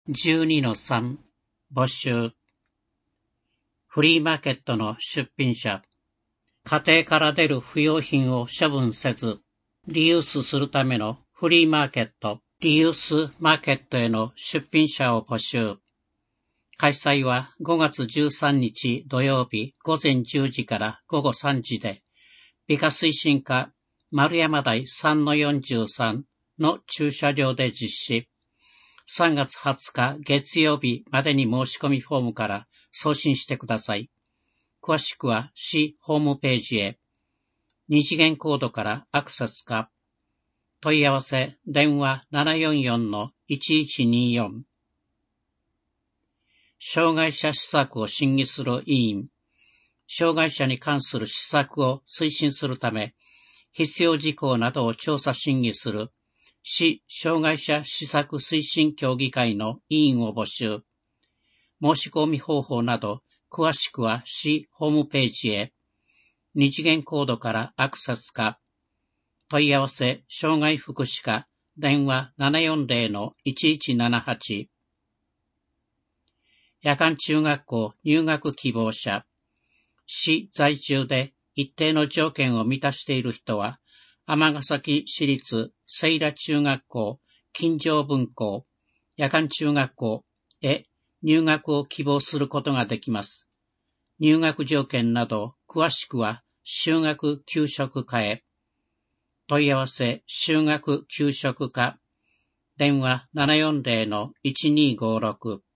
12-3 募集。フリーマーケットの出品者。家庭から出る不要品を処分せず、リユースするためのフリーマーケット、リユースマーケットへの出品者を募集。開催は5月13日土曜日午前10時から午後3時で、美化推進課丸山台 3-43 の駐車場で実施。3月20日月曜日までに申し込みフォームから送信してください。詳しくは市ホームページへ。二次元コードからアクセスか。問い合わせ電話 744-1124。障害者施策を審議する委員。障害者に関する施策を推進するため、必要事項などを調査審議する市障害者施策推進協議会の委員を募集。申し込み方法など、詳しくは市ホームページへ。二次元コードからアクセスか。問い合わせ障害福祉課電話 740-1178。夜間中学校入学希望者。市在住で一定の条件を満たしている人は、尼崎市立聖羅中学校金城分校夜間中学校へ入学を希望することができます。入学条件など詳しくは就学給食課へ。問い合わせ就学給食課電話 740-1256